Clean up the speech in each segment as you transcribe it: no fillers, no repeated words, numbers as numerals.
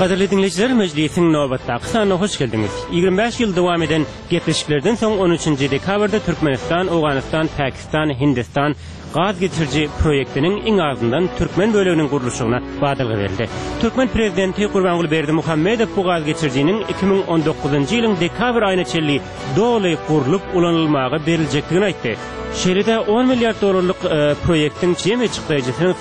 Qadirli dinleyiciler, meclisin nöbetdagi sanına hoş geldiniz. 25 yıl devam eden getirişlerden soň 13. dekabrda Türkmenistan, Awganistan, Pakistan, Hindistan gaz geçirci proyektinin iň azyndan Türkmen bölегiniň guruluşyna badalgy berildi. Türkmen prezidenti Gurbanguly Berdimuhammedow bu gaz geçirjinin 2019-njy ýylyň dekabr aýyna çelli doly gurulup ulanylmagy berilejekdigini aýtdy. Şeride 10 milyar dolarlyk proyektin jeme çykdyjysynyň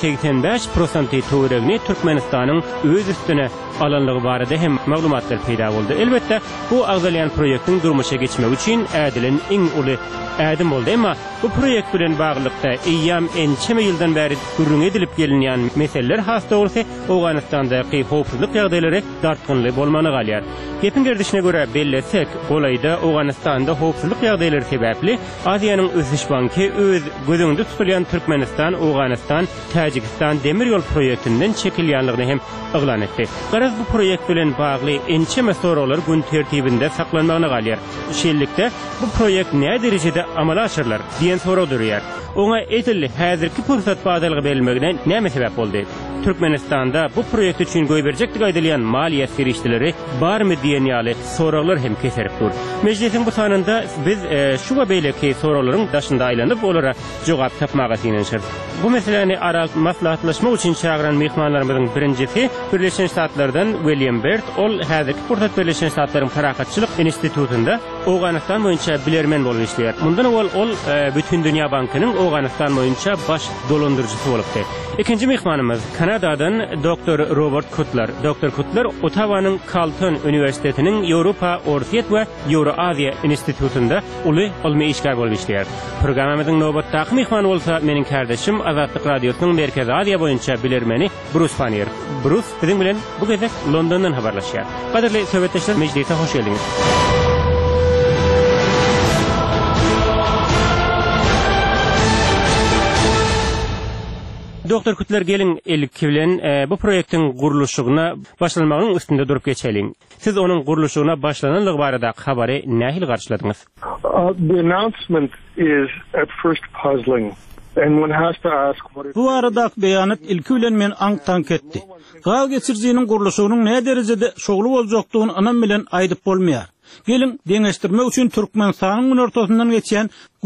85% töweregini Türkmenistanyň öz üstüne alanlygy barada hem maglumatlar peýda boldy. Elbetde bu agzalyan proyektin durmuşa geçmek üçin ädilen iň uly ädim boldy, emma bu proyekt bilen baglykda eýýam ençeme ýyldan bäri gurrun edilip gelinýän meseleler hasta bolsa Awganistandaky howpsuzlyk ýagdaýlary dartgynly bolmany galýar. Gepin gerdişine göre belletsek, golayda Awganistanda howpsuzlyk ýagdaýlary sebäpli Aziýanyň ösüş banky öz gözüňde tutulýan Türkmenistan, Awganistan, Tajikistan demir ýol projektinden çekilýänligini hem oglan etdi. Garaz bu projekt bilen bagly ençeme soralar gün tertibinde saklanmagyna galýar. Şeýlelikde bu projekt näme derejede amala aşyrlar diýen soraw durýar. Oňa etilli häzirki pursat badalgy berilmegine näme sebäp boldy? Türkmenistanda bu projekt üçin göýberjekdik aýdylýan maliýet serişdileri barmy diýen ýaly sorawlar hem keserip dur. Meclisin bu sanynda biz şu beýleki sorawlaryň daşynda aýlanyp olara jogap tapmaga synanşyr. Bu meseleni arak maslahatlaşmak üçin çağıran mehmanlarymyzyň birincisi Birleşen Ştatlardan William Bert. Ol häzirki pursat Birleşen Ştatlaryň Tarakatçylyk institutunda Awganistan boýunça bilermen bolup işleýär. Mundan ol bütün dünýä bankynyň Awganistan boýunça baş dolandyrjysy bolupdy. İkinji mehmanymyz Kanadadan Dr. Robert Cutler. Dr. Cutler Ottawanyň Carleton Üniversitetiniň Ýewropa, Orsiýet we Ýewroaziýa institutunda uly ilmi işgär bolup işleýär. Programmamyzyň nowbatdaky mehmany bolsa meniň kardeşim Azatlyk Radiosynyň Merkezi Aziýa boýunça bilermeni Bruce Fanier. Bruce biziň bilen bu gezek Londondan habarlaşýar. Gaderli söhbetdeşler, meclise hoş geldiňiz. Dr. Cutler, gelin ilki bilen bu projektin guruluşyna başlanmagyň üstünde durup geçelim. Siz onun guruluşyna başlananlygy barada habary nähil garşyladyňyz? The announcement is at first puzzling. And one has to ask what is... Bu aradak beyanat ilki bilen men aňtank etdi. Gaz geçirjiniň guruluşynyň näme derejede şogly boljakdygyny anam bilen aýdyp bolmaýar. Gelin deňeşdirmek üçin Türkmenistanyň ortasyndan geçen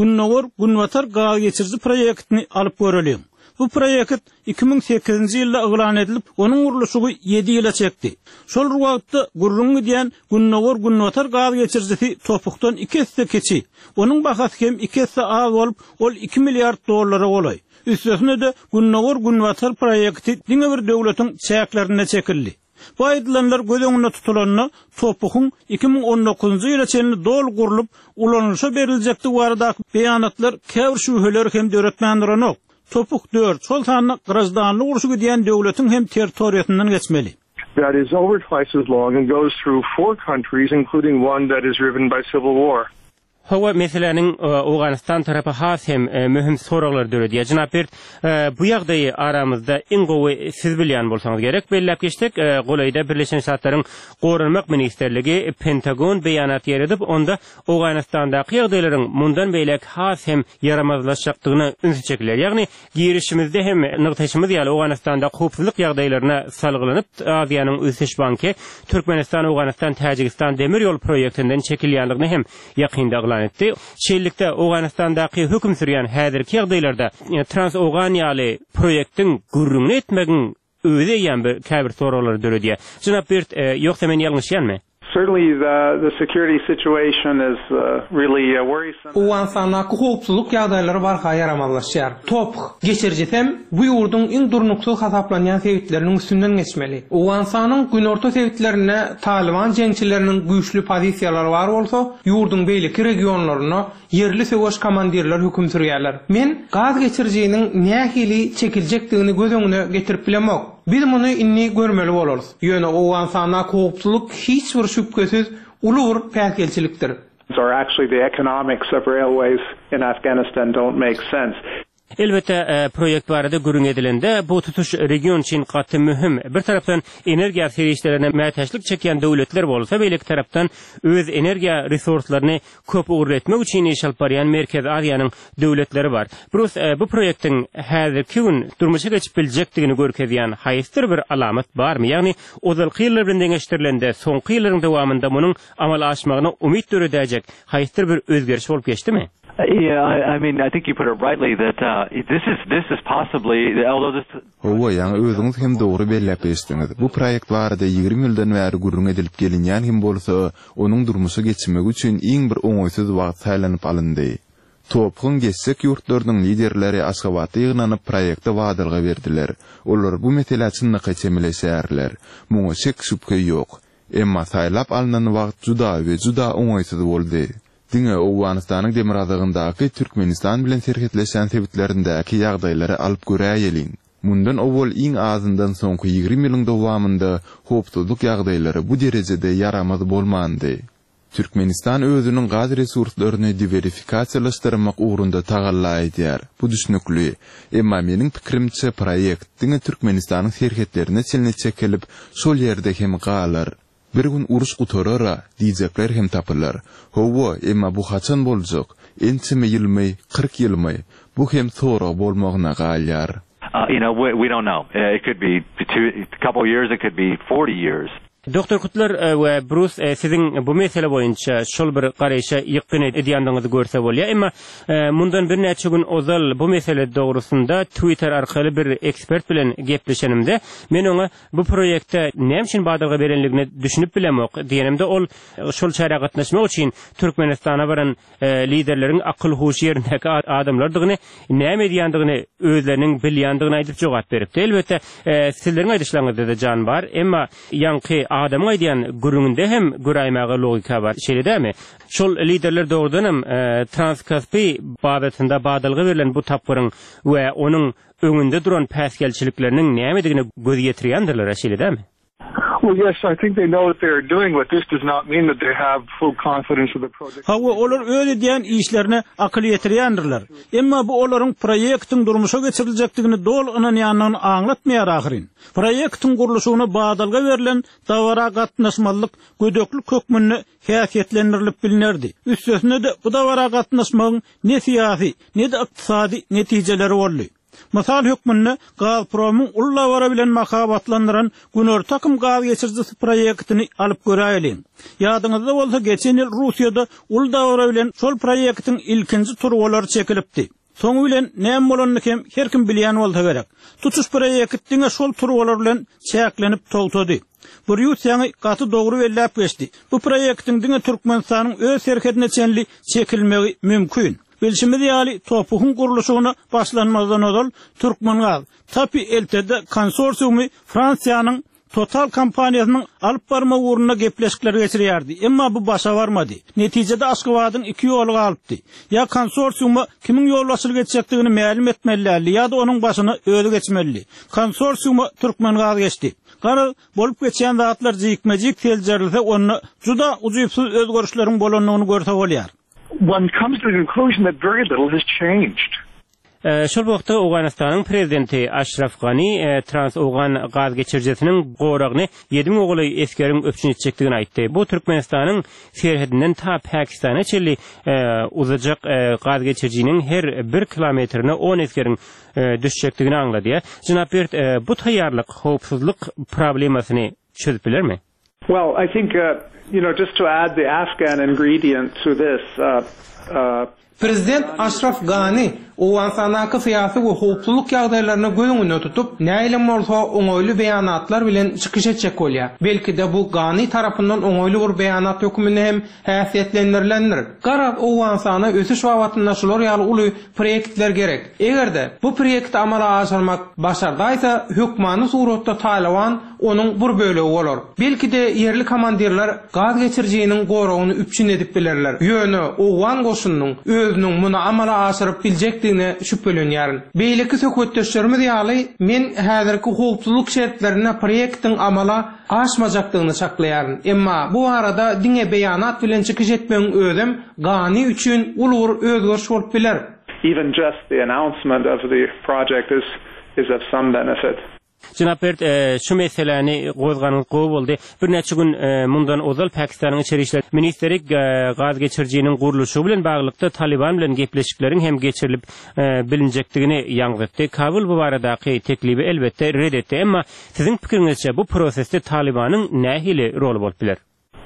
Günnower gaz geçirji projektini alyp görelim. Bu projekt 2008-nji ýylda eglan edilip, onuň guruluşy 7 ýyla çekdi. Şol wagtda gurrun diýen Günnower gaz geçirjisi topukdan 2 hisse keçi. Onuň bahasy hem 2 hisse az bolup, ol 2 milyard dollara bolay. Üstesine de Günnower projekti diňe bir döwletiň çäklerine çekildi. Bu aýdylanlar göz öňünde tutulanyna topugyň 2019-njy ýyla çenli dol gurulup, ulanylşa berilejekdi barada beýanatlar käbir şübheler hem döretmendirenok. Topuk 4, şol sanyny grazdanlyk uruşy diýen döwletiň hem territoriýasyndan geçmeli. That is over twice as long and goes through 4 countries, including one that is riven by civil war. Hawa meseleniň Awganistan tarapy has hem mühim sorawlar döredýär. Jynap Bert, bu ýagdaýy aramyzda iň gowy siz bilýän bolsaňyz gerek. Bellep geçdik, golayda Birleşen Ştatlaryň Gorunmak Ministerligi Pentagon beýanat ýeredip, onda Awganistandaky ýagdaýlaryň mundan beýlek has hem yaramazlaşjakdygyny ünsü çekilýär. Ýagny girişimizde hem nyktaşymyz ýaly Awganistanda howpsuzlyk ýagdaýlaryna salgylanyp, Aziýanyň ösüş banky Türkmenistan, Awganistan, Tajikistan demir ýol projektinden çekilýänligini hem ýakynda etdi. Şeýlelikde Awganistandaky höküm sürýän häzirki ýagdaýlarda Trans-Awganiýaly projektin gurrun etmegiň öýde ýa-da bir käbir sorawlar döredýär. Jynap Bert, ýoksa men ýalňyşýanmy? Certainly the security situation is really worrisome. Awganistandaky howpsuzlyk ýagdaýlary barha yaramazlaşýar. Top geçirjisem bu ýurdun iň durnukly hasaplanýan sebäpleriniň üstünden geçmeli. Awganistanyň günorta sebäplerine Taliban jeňçileriniň güýçlü pozisiýalary bar bolsa, ýurdun beýleki regionlaryna yerli söwüş komandirler höküm sürýärler. Men gaz geçirjiniň nähili çekiljekdigini göz öňüne getirip bilemok. Biz muny inni görmeli bolarys. Ýöne Awganistanyň howpsuzlyk hiç bir şüphesiz ulur päkelçilikdir. Or actually the economics of railways in Afghanistan don't make sense. Elbette proyekt barada gürün edilende bu tutuş region için katı mühim. Bir taraftan energiya serişlerine mätäçlik çeken döwletler bolsa, beýleki taraftan öz energiya resurslarını köp uğurletmek için iş alyp barýan Merkez Aziýanyň döwletleri var. Bu proýektiň häzirki gün durmuşa geçip biljekdigini görkezýän haýysdyr bir alamat barmy? Ýagni ozalky ýyllar bilen deňeşdirilende soňky ýyllaryň dowamında munyň amal aşmagyna umyt döredäjek haýysdyr bir özgeriş bolup geçdimi? Yeah, I mean, I think you put it rightly that this is possibly, although this. Owa ýa-ni özüňiz hem dogry belläp ýetdiňiz. Bu proýekt barada 20 ýyldan bäri gurrun edilip gelinýän hem bolsa, onuň durmuşa geçmek üçin iň bir oňaýsyz wagt saýlanyp alyndy. Topgun geçsek ýurtlarynyň liderleri Aşgabatda ýygnanyp proýekte wadylga berdiler. Olar bu mesele çynna geçemeleşärler. Muňa şek şüphe ýok. Emma saýlap alynan wagt juda oňaýsyz boldy. Diňe Owganystanyň Demirazagyndaky Türkmenistan bilen serhetleşen sebitlerindäki ýagdaýlary alyp göräýeliň. Mundan owol iň azyndan soňky 20 ýylyň dowamında hopsuzlyk ýagdaýlary bu derejede yaramaz bolmandy. Türkmenistan özünün gaz resurslaryny diversifikasiýalaşdyrmak ugrunda tagalla edýär. Bu düşnükli. Emma meniň pikirimçe proýekt diňe Türkmenistanyň serhetlerine çelne çekilip şol ýerde hem galar. Bir gün uruş gutarara diýjekler hem tapylar. Howa, emma bu haçan boljak? Entime ýylmy, 40 ýylmy. Bu hem sonra bolmagyna galýar. We don't know. It could be a couple of years, it could be 40 years. Doktor Kutlar we Bruce sizin bu mesele boyunça şol bir garaýşa ýykyn edýändiňizi görse bolýar. Emma mundan bir näçe gün ozal bu mesele dogrusunda Twitter arkaly bir ekspert bilen gepleşenimde men oňa bu proýekte näme üçin badalga berenligini düşünüp bilemok diýenimde ol şol çara gatnaşmak üçin Türkmenistana baran liderleriň akyl huş ýerindäki adamlardygyny näme edýändigini özleriniň bilýändigini aýdyp jogap beripdi. Elbette sizleriň aýdyşlaryňyzda da jan bar, emma ýanky adamga aýdýan gürüňinde hem göräýmäge logika bar. Şeýledämi? Şol liderler doğrudan hem Transkaspi babatynda badalga berilen bu tapyryň we onuň öňünde duran päsgelçilikleriniň nämedigini göz ýetirýändirler, şeýledämi? Well, yes, I think they know what they're doing, but this does not mean that they have full confidence in the project. Hawa olar öyle diýen işlerine akyl ýetirýändirler. Emma bu olaryň proýektiň durmuşa geçirilejekdigini dol ananýanyny aňlatmaýar ahyrin. Proýektiň guruluşyna badalga berilen dawara gatnaşmalyk gödöklük hökmüni häsiýetlendirilip bilinerdi. Üstesine de bu dawara gatnaşmagyň ne siýasy, ne de ykdysady netijeleri boldy. Masal hökmünde Gazprom'un ullavara bilen makabatlandıran Günör takım gaz geçiricisi proyektini alıp göräýeliň. Ýadyňyzda bolsa geçen ýyl Russiýada ullavara bilen şol proyektiň ilkinji turgolary çekilipdi. Soňu bilen näme bolanyny her kim bilýän bolsa gerek. Tutuş proyektiňe şol turgolar bilen çäklenip togtady. Bu ýurtýany gaty dogry belläp geçdi. Bu proyektiň diňe Türkmenistanyň öz serhetine çenli çekilmegi mümkin. Bilşimiz ýaly topugyň guruluşyna başlanmazdan odal Türkmengaz Tapi eltede konsorsiumy Fransiýanyň Total kompaniýasynyň alyp barma uğruna gepleşikler geçirýärdi. Emma bu başa barmady. Netijede Aşgabatyň iki ýolu galypdy. Ya konsorsiuma kimin ýolbaşçylyk etjekdigini ma'lum etmeli, ya da onuň başyna öýle geçmeli. Konsorsiuma Türkmengaz geçdi. Gara bolup geçen zatlar jikmejik teljerilse onu juda uzypsyz özgörüşleriň bolanyny görse bolýar. One comes to the conclusion that very little has changed. Şol wagtda Owganystanyň prezidenti Ashraf Ghani Trans-Owgan gaz geçirjesiniň goragyny 7 oğly eskerin öpçün etjekdigini aýtdy. Bu Türkmenistanyň serhedinden ta Pakistana çelli uzajak gaz geçirjiniň her 1 kilometrine 10 eskerin düşjekdigini aňlady. Jynap bu taýýarlyk howpsuzlyk problemasyny çözüp bilermi? Well, I think just to add the Afghan ingredient to this Prezident Ashraf Ghani Owganystanyň syýasy we howpsuzlyk ýagdaýlaryna göňüne tutup näýle bolsa oňoýly beýanatlar bilen çykyş etjek bolýar. Belki de bu Ghani tarapyndan oňoýly bir beýanat hökmüne hem häsiýetlendirilendir. Gara Owganystana ösüş wagtynda şolar ýaly uly proýektler gerek. Egerde bu proýekti amala aşyrmak başardaýsa hökmany suratda Taliban onuň bir bölegi bolar. Belki de yerli komandirler gaz geçirjiginiň goragyny üpçün edip bilerler. Ýöne Owgan goşunynyň özüniň muny amala aşyryp biljekdigine şüphelenýär. Beýleki söhbetdeşlerimiz ýaly men häzirki howpsuzlyk şertlerine proýektiň amala aşmajakdygyny saklaýaryn. Emma bu arada diňe beýanat bilen çykyş etmegiň özüm Ghani üçin ulur özgörüş bolup biler. even just the announcement of the project is of some benefit. Jynap Bert, şu meseleni gozganyl gowy boldy. Bir neçe gün mundan ozal Pakistanyň içeri işler ministeri gaz geçirjiginiň guruluşy bilen baglykda Taliban bilen gepleşikleriň hem geçirilip bilinjekdigini ýaňytdy. Kabul bu baradaky teklibi elbetde red etdi, emma siziň pikiriňizçe bu prosesde Talibanyň nähili rolu bolup biler?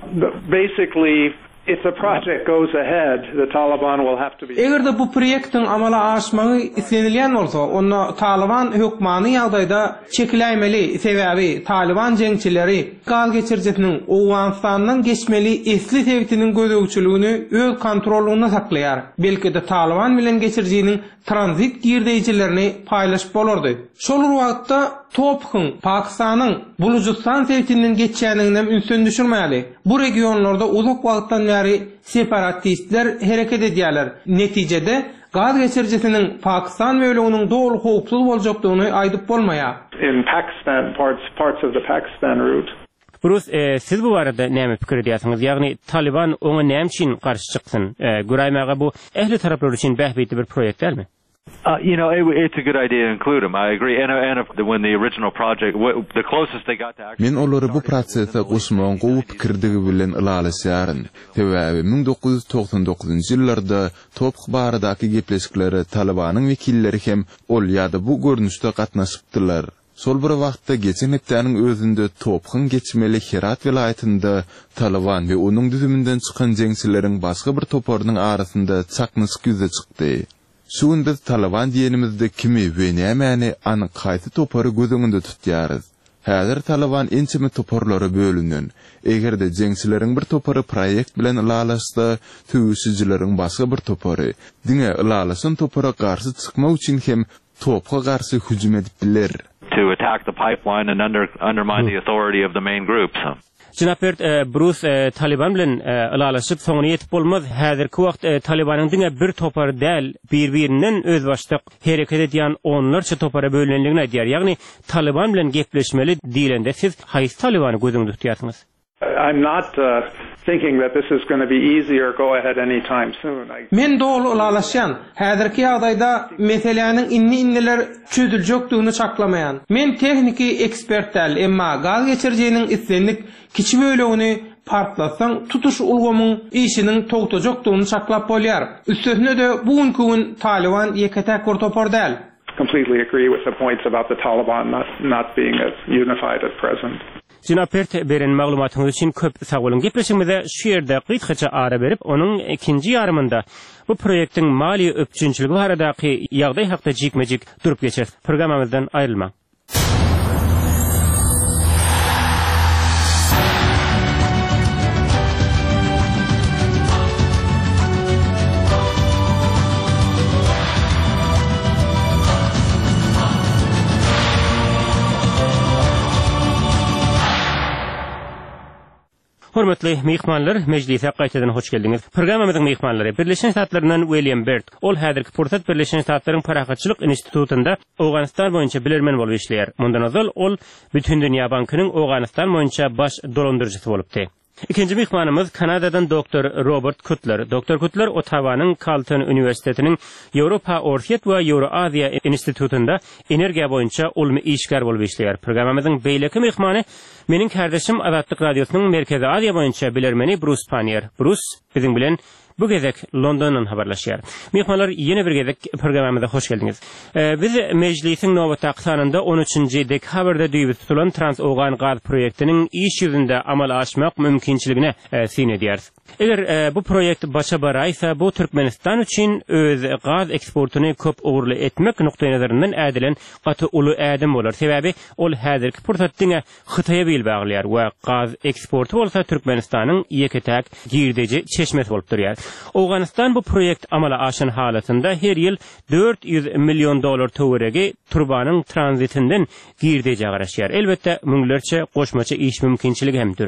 Basically, if the project goes ahead, the Taliban will have to be... Egerde bu proyektin amala aşmagy islenilýän bolsa, onu Taliban hökmany ýagdaýda çekilämeli. Sebäbi Taliban jeňçileri gaz geçirjisiniň Owganistanyň geçmeli esli tewtiniň gözegçiligini öz kontrolüne saklaýar. Belki de Taliban bilen geçirjiginiň tranzit girdeýijilerini paýlaşyp bolardy. Şol wagtda Topkyň Pakistanyň Bulujistan tewtiniň geçýäninden ünsün düşürmäli. Bu regionlarda uzak wagtdan bäri separatistler hereket edýärler. Netijede gaz geçirjisiniň Pakistan bölüginiň dogry howpsuz boljakdygyny aýdyp bolmaýar. In Pakistan, parts of the Pakistan route. Bruce, siz bu barada näme pikir edýärsiňiz? Ýagny Taliban oňa näme üçin garşy çykdyn? Güraýmaga bu ähli taraplar üçin bähbetli bir projekt dälmi? It's a good idea to include them. I agree. And when the original project, the closest they got to actually... Men olary bu prosesde gusmaň gowy pikirdigi bilen ýalasýaryn. Sebäbi 1999-njy ýyllarda Topk baradaky gepleşikleri Talibanyň wekilleri hem ol ýa-da bu görnüşde gatnaşypdylar. Sol bir wagtda geçen hepdäniň özünde Topkyň geçmeli Herat vilayetinde Taliban we onuň düzümünden çykan jeňçileriň başga bir toparynyň arasynda çaknyşyk ýüze çykdy. Şuň biz Taliban diýenimizde kimi we nämäni anyk gaýty topary gözüňinde tutýarys. Häzir Taliban ençimi toparlary bölünen. Egerde jeňçileriň bir topary proýekt bilen ýalaşsa, tüýsüjileriň başga bir topary, diňe ýalaşan topara garşy çykmak üçin hem Topga garşy hüjüm edip biler. To attack the pipeline and undermine the authority of the main groups. Jynap Bert, Bruce Taliban bilen ýalaşyp soňuna ýetip bolmaz. Häzirki wagt Talibanyň diňe bir topar däl, bir-birinden öz başlyk hereket edýän onlarça topara bölünenligini aýdýar. Ýagny Taliban bilen gepleşmeli diýilende siz haýsy Talibany gözüňizde tutýarsyňız? I'm not thinking that this is going to be easy or go ahead anytime soon. Men dogry ulalaşýan, häzirki ýagdaýda meseleniň inni-inniler çözüljekdigini çaklamaýan. Men tehniki ekspert däl, emma gaz geçirjiginiň islenlik kiçi bölügini partlasaň tutuş ulgamyň işiniň togtajakdygyny çaklap bolýar. Üstesine de bugünkü gün Taliban ýeketäk bir topar däl. Completely agree with the points about the Taliban not being as unified at present. Jynap Bert, beren maglumatyňyz üçin köp sag bolun. Gepleşigimizde şu ýerde gysgaça ara berip, onuň ikinji ýarymynda bu proýektiň mali öpçünçiligi baradaky ýagdaý hakda jikmejik durup geçer. Programamyzdan aýrylmaň. Hormatly mehmanlar, mejlise gaýtadan hoş geldiňiz. Programamyzyň mehmanlary Birleşen Ştatlaryndan William Bert. Ol häzirki Pursat Birleşen Ştatlaryň Parahatçylyk institutunda Owganistan boýunça bilermen bolup işleýär. Mundan azal ol Bütün Dünýä Bankynyň Owganistan boýunça baş dolandyrjysy bolupdy. İkinci mehmanımız Kanadadan Dr. Robert Cutler. Dr. Cutler Ottawanyň Carleton Üniversitetiniň Ýewropa Orsiýet we Euro-Aziya institutunda energiýa boýunça ulmy işgär bolup işleýär. Programamyzyň beýleki mehmany meniň kardeşim Azatlyk Radiosynyň Merkezi Aziya boýunça bilermeni Bruce Panier. Bruce biziň bilen bu gezek Londondan habarlaşýar. Mehmanlar, ýene bir gezek programamyza hoş geldiňiz. Biz mejlisiň nowatdaky sanynda 13-nji dekabrda düýüp tutulan Trans-Owgan gaz proýektiniň iş ýüzünde amal aşmak mümkinçiligine sin edýäris. Eger bu proýekt başa baraýsa, bu Türkmenistan üçin öz gaz eksportuny köp ugurly etmek noktaý nazaryndan ädilen gaty uly ädim bolar. Sebäbi ol häzirki pursatdyňa Hytaýa bel baglaýar we gaz eksportu bolsa Türkmenistanyň ýeketäk girdeji çeşmesi bolup durýar. Owganistan bu proýekt amala aşan halatynda her ýyl $400 milyon töweregi turbanyň tranzitinden girdeji garaşýar. Elbetde müňlerçe goşmaça iş mümkinçiligi hem dürer.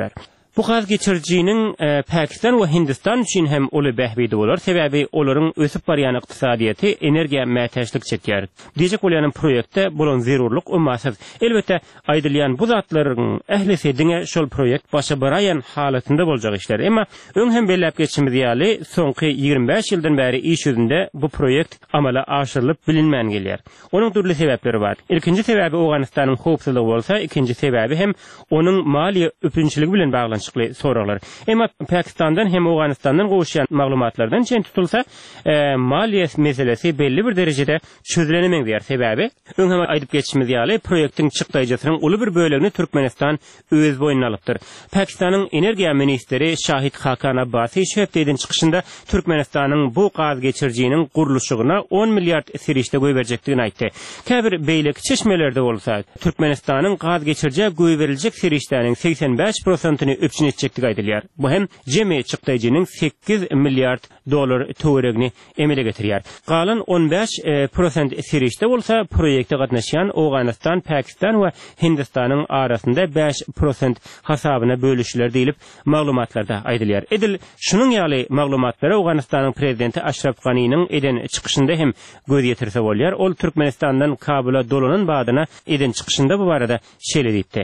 Bu gaz geçirjinin Pakistan we Hindistan üçin hem uly bähbidi bolar. Sebäbi olaryň ösüp barýan ykdysadyýaty energiýa mätäçlik çekýär. Diýjek bolýan proýektde bolan zerurluk ummasyz. Elbetde aýdylýan bu zatlaryň ählisi diňe şol proýekt başa baraýan halatynda boljak işler. Emma öň hem belläp geçimi diýäli soňky 25 ýyldan bäri iş ýüzünde bu proýekt amala aşyrylyp bilinmän gelýär. Onuň türli sebäpleri bar. Ilkinji sebäbi Owganystanyň howpsuzlygy bolsa, ikinji sebäbi hem onuň maliýe öpünçiligi bilen baglanýar soralar. Emma Pakistan'dan hem Afganistan'dan goşýan maglumatlardan çen tutulsa, maliýe meselesi belli bir derejede çözülenemeň diýer sebäbi. Öňe aýdyp geçişimiz ýaly proýektiň çykdaýjasynyň uly bir bölegini Türkmenistan öz boýuna alypdyr. Pakistan'ın energiýa ministeri Şahid Hakan Abbasi şeýpden çykyşynda Türkmenistanyň bu gaz geçirjiginiň guruluşyna 10 milliard serişde goý berjekdigini aýtdy. Käbir beýlik çeşmelerde bolsa, Türkmenistanyň gaz geçirjige goý beriljek serişdäniň 85%-ny öpçün etjekdigi aýdylýar. Bu hem jemi çykdaýjynyň 8 milliard dolar töweregini emele getirýär. Galan 15% serişde bolsa, proýekde gatnaşýan Owganystan, Pakistan we Hindistanyň arasynda 5% hasabyna bölüşler diýilip maglumatlarda aýdylýar. Edil şunun ýaly maglumatlary Owganystanyň prezidenti Ashraf Ghani'niň eden çykyşynda hem göz ýetirse bolýar. Ol Türkmenistandan Kabula dolanan badyna eden çykyşynda bu barada şeýle diýdi.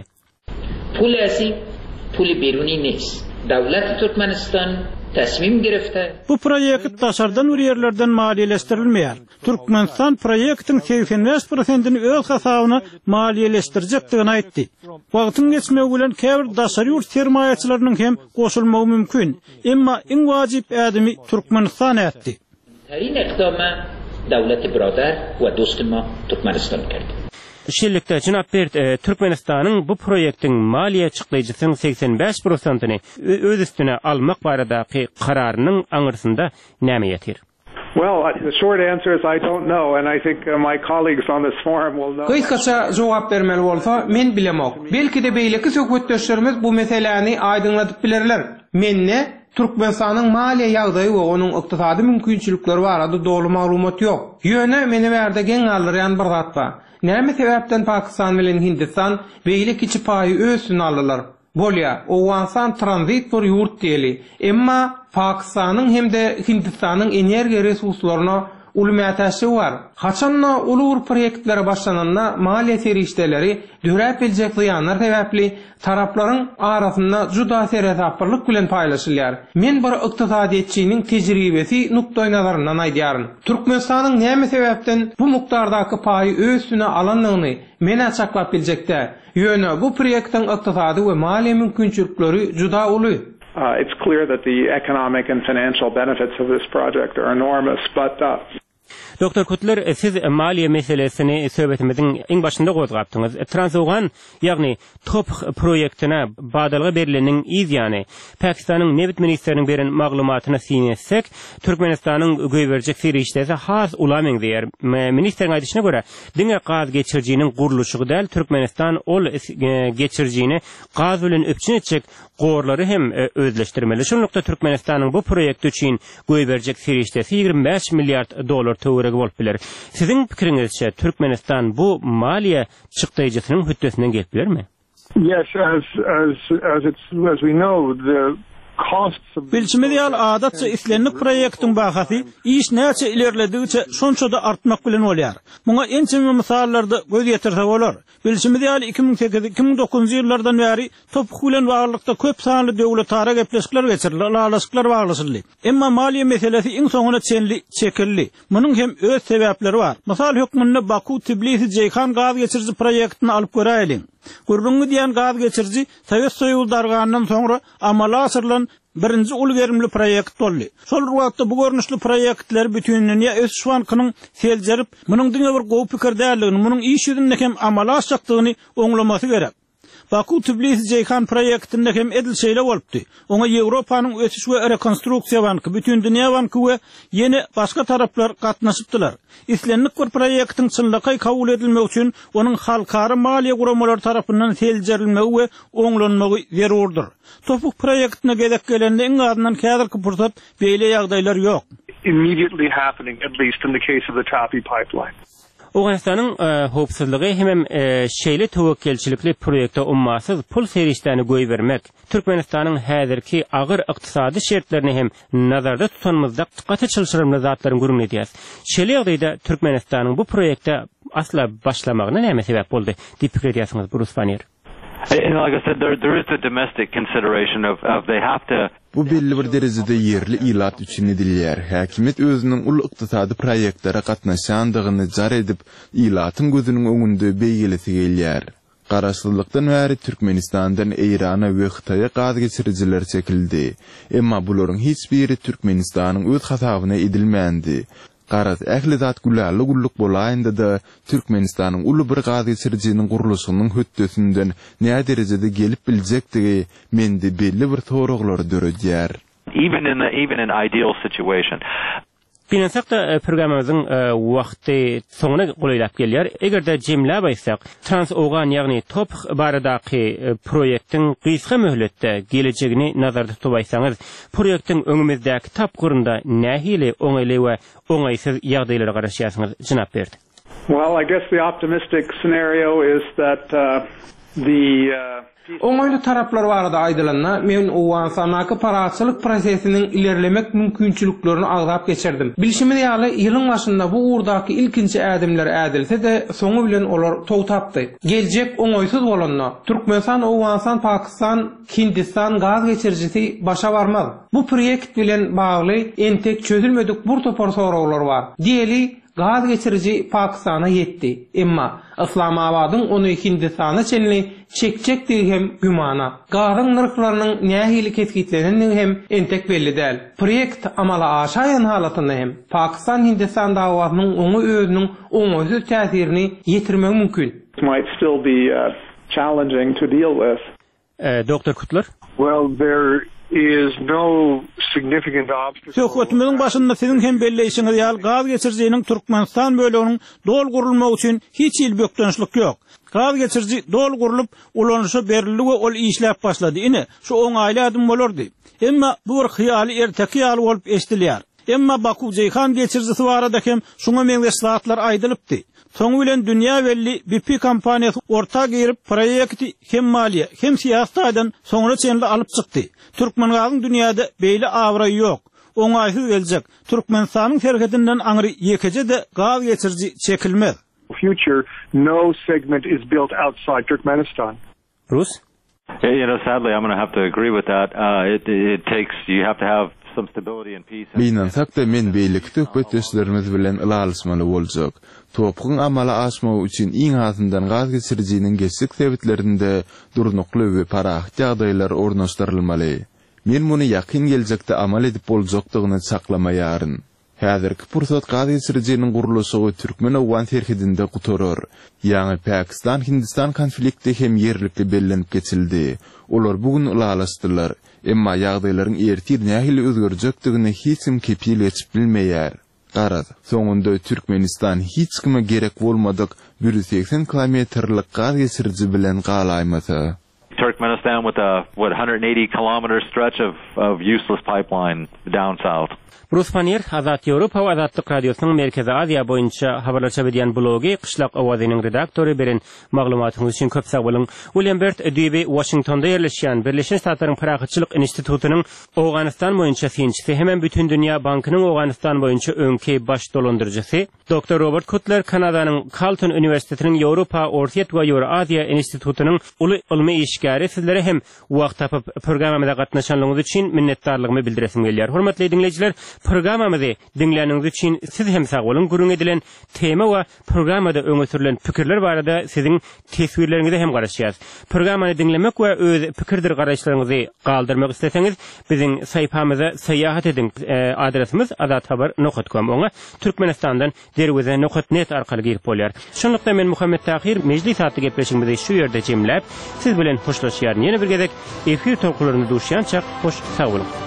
پول بیرونی نیست. دولت ترکمنستان تصمیم گرفته. Bu proýekt daşardan ýerlerden maliýeleşdirilmeýär. Türkmenistan proýektiň 85%-ni öz hasabyna maliýeleşdirjekdigini aýtdy. Wagtyň geçmegi bilen käbir daşary ýurt sermaýaçylarynyň hem goşulmagy mümkin. Emma iň wajyp ädimi Türkmenistan etdi. Herin iqdama dawlati birodar we dost ma Türkmenistan kerdi. Şeýlelikde Jynap Bert Türkmenistanyň bu proýektiň maliýe çykdaýjysynyň 85%-ni öz üstüne almak baradaky kararynyň aňyrsynda näme ýetir? Well, the short answer is I don't know, and I think my colleagues on this forum will know. Kısaca jogap bermeli bolsa, men bilemok. Belki de beýleki söhbetdeşlerimiz bu meseleni aýdynlatyp bilerler. Menne Türkmenistanyň maliýe ýagdaýy we onuň ykdysady mümkinçilikleri barada dogry maglumat ýok. Ýöne meni berde geň aldyrýan bir zat bar. Näme sebäpden Pakistan bilen Hindistan beýle kiçi paýy ösüni aldylar? Bolýa, Owganistan tranzit bir ýurt diýeli. Emma Pakistanyň hemde Hindistanyň energiýa resurslaryna ulmaýatasy bar. Haçanna ulur proýektlere başlananda maliýe serişdeleri döräp biljek ýanlar sebäpli taraplaryň arasynda juda serhesaplyk bilen paýlaşylýar. Men bir ykdysadyetçiniň tejribesi nukdaý nazaryndan aýdýaryn. Türkmenistanyň näme sebäpden bu mukdardaky paýy ösüne alanlygyny men açaklap biljekde. Ýöne bu proýektiň ykdysady we maliýe mümkinçilikleri juda uly. It's clear that the economic and financial benefits of this project are enormous, but Dr. Kutler, siz maliýe meselesini söhbetimizin iň başynda gozgapdyňyz. Transowgan, ýagny top proýektine badalga berileniň ýany Pakistanyň Nebit ministeriniň beren maglumatyna sinetsek, Türkmenistanyň göý berjek serişdesi has ulamaň diýer. Ministeriň aýdyşyna görä, diňe gaz geçirjiginiň guruluşy däl Türkmenistan ol geçirjigini gaz bilen öpçün etjek gorlary hem özleşdirmeli. Şonlukda Türkmenistanyň bu proýekt üçin göý berjek serişdesi 25 milliard dolar töwereg bolup biler. Siziň pikiriňizçe Türkmenistan bu maliýe çykdaýjasynyň hüddesinden gelip bilermi? Yes, as we know, the Bilçimedial adatça islenlik proýektiň bahasy iş näçe ilerledigiçe şonçada artmak bilen bolýar. Muňa ençemi misallarda göz ýetirse bolar. Bilçimedial 2008-2009 ýyllardan bäri topuk bilen baglykda köp sanly döwletara gepleşikler geçirildi, alaşyklar baglaşyldy. Emma maliýe meselesi iň soňuna çekildi. Munyň hem öz sebäpleri bar. Mysal hökmünde Baku Tbilisi Ceyhan gaz geçirji proýektini alyp göräýin. Gurrungy diýen gaz geçirji Sowet Soýuzy dargandan soňra amala asyrylan birinji ulgerimli proýekt boldy. Şol wagtda bu görnüşli proýektler bütünlüğüne öz şwankynyň seljerip, munyň diňe bir gowy pikir däldigini, munyň iş ýüzünde hem amala aşjakdygyny oňlamasy gerek. Baku Tbilisi Ceyhan proýektinde hem edilşeýle bolupdy. Oňa Ýewropanyň ötüş we rekonstruksiýa banky, bütün dünýä banky we ýene başga taraplar gatnaşypdylar. İslenlik bir proýektiň çynlygy kabul edilmek üçin onuň halkara maliýe guramalary tarapyndan seljerilmegi we oňlanmagy zerurdur. Topuk proýektine gedek gelende iň azyndan häzirki pursat beýle ýagdaýlar ýok. Immediately happening, at least in the case of the Tapi pipeline. Awganistanyň howpsuzlygy hem şeýle tewekkelçilikli proýekte ummasyz pul serişlerini goý bermek, Türkmenistanyň häzirki agyr ykdysady şertlerini hem nazarda tutanmyzda gaty çylşyrymly zatlaryň görüň edýär. Şeýle ýagdaýda Türkmenistanyň bu proýekte asla başlamagyna näme sebäp boldy? Diýip pikir edýärsiňiz Bruce Panier. Like I said, there is the domestic consideration of they have to. Bu belli bir derejede yerli ilat üçin edilýär. Häkimet özüniň ul ykdysady proýektlere gatnaşandygyny jar edip, ilatyň gözüniň öňünde beýgelesi gelýär. Garaşlylykdan bäri Türkmenistandan Eýrana we Hytaýa gaz geçiriciler çekildi. Emma bularyň hiç biri Türkmenistanyň öz hasabyna edilmendi. Garaz ähli zat güläli gulluk bolaýynda da Türkmenistanyň uly bir gaz geçiriciniň guruluşynyň hötdesinden näme derejede gelip biljekdigi mende belli bir soraglary döredýär. Even in ideal situation. Bilensak da programımızın wagty soňuna goýlap gelýär. Egerde jemläp aýtsak, Trans-Awgan ýagny top baradaky proýektiň gysga möhletde gelecegini nazarda tutup aýtsaňyz, proýektiň öňümizdäki tapgyrynda nähili oňaýly we oňaýsyz ýagdaýlara garaşýarsyňyz jynap berdi. Well, I guess the optimistic scenario is that Oňaýly taraplar barada aýdylanna men Awganistanyň paraçylyk prosesiniň ilerlemek mümkinçiliklerini agzap geçirdim. Bilişime ýaly ýylyň başynda bu urdaky ilkinji ädimler ädilse de soňu bilen olar tow tapdy. Geljek oňaýsyz bolanna Türkmenistan, Awganistan, Pakistan, Hindistan gaz geçiricisi başa barmaz. Bu proýekt bilen bagly entek çözülmedik bir topar soraglar bar. Diýeli gaz geçirici Pakistana yetdi. Emma Islamabadyň onu Hindistana çelini çekçekdigi hem gümana. Gazyň narklarynyň nähili ketgitlenini hem entek belli däl. Proýekt amala aşaýan halatynda hem Pakistan Hindistan dawatynyň oňy özüniň oňaýsyz täsirini ýetirmek mümkin. It might still be challenging to deal with. Dr. Kutler? Well, there is no significant obstacle. Söhbetimiziň başynda siziň hem belleýişiňiz ýaly gaz geçirjiniň Türkmenistan böleginiň dol gurulmagy üçin hiç il bökdönçlik ýok. Gaz geçirji dol gurulup ulanışa berildi we ol işläp başlady. Ine şu oňaýly adym bolardy. Emma bu bir hyýaly erteki ýaly bolup eşdilýär. Emma Baku Ceyhan geçirjisi barada hem şuňa meňzeşatlar aýdylypdy. Soňu bilen dünýä belli BP kompaniýasy ortak girip proýekti hem maliýe hem siýasatydan soňra çenli alyp çykdy. Türkmenistaň dünýäde beýle awra ýok. Oňaýsyz geljek. Türkmenistanyň serhetinden aňry ýekece de gaz geçirji çekilmez. Future, no segment is built outside Turkmenistan. Bruce? Sadly, I'm going to have to agree with that. It takes, you have to have some stability and peace. Beýnansak da men beýlik töhbetdeşlerimiz bilen ılalysmaly boljak. Topgyň amala aşmagy üçin iň azyndan gaz geçiriciniň geçik sebitlerinde durnukly we parahat ýagdaýlar ornaşdyrylmaly. Men muny ýakyn geljekde amal edip boljakdygyny saklamaýaryn. Häzirki pursat gaz geçiriciniň guruluşy Türkmen-Awgan serhedinde gutarır. Ýani Pakistan, Hindistan konflikti hem ýerlikli bellenip geçildi. Olar bugün ulalaşdylar. Emma ýagdaýlaryň ertir nähili özgerjekdigini hiç kim kepil etip bilmeýär. Garaz, soňunda Türkmenistan hiç kime gerek bolmadyk 180 kilometrlik gaz geçirici bilen galaýmasy. Turkmenistan with a 180 kilometer stretch of useless pipeline down south. Bruce Panier, Azat Ýewropa we Azatlyk radiosynyň Merkezi Aziýa boýunça habarlaşa bilýän blogy Qışlak awazynyň redaktory beren maglumatyňyz üçin köp sag boluň. William Bert Dübi Washingtonda ýerleşýän Birleşen Ştatlaryň Prahyçylyk institutynyň Awganistan boýunça synçysy hem Bütün Dünýä Bankynyň Awganistan boýunça öňki baş dolandyrjysy, Dr. Robert Kutler Kanadanyň Carleton Üniversitetiniň Ýewropa, Orta we Ýewra-Aziýa institutynyň uly ilmi işgäri sizlere hem wagt tapyp programmada gatnaşanlygyňyz üçin minnetdarlygymy bildiresim gelýär. Hormatly dinleýijiler, programmamyzy dinleýäniňiz üçin siz hem sag bolun. Gürüň edilen tema we programmada öňe sürülen pikirler barada siziň tesbirleriňizi hem garaşýar. Programmany dinlemek we öz pikirdir garaşlaryňyzy galdyrmak isteseňiz, biziň saýpamyza saýahat edin. Adresimiz azathabar.com. Oňa Türkmenistandan derweze.net arkaly girip bolýar. Şonlukda men Muhammed Tahir mejlis saty gepleşigimizi şu ýerde jemläp, siz bilen hoşlaşýar. Ýene bir gezek efir tokularyny duşýançak hoş sag bolun.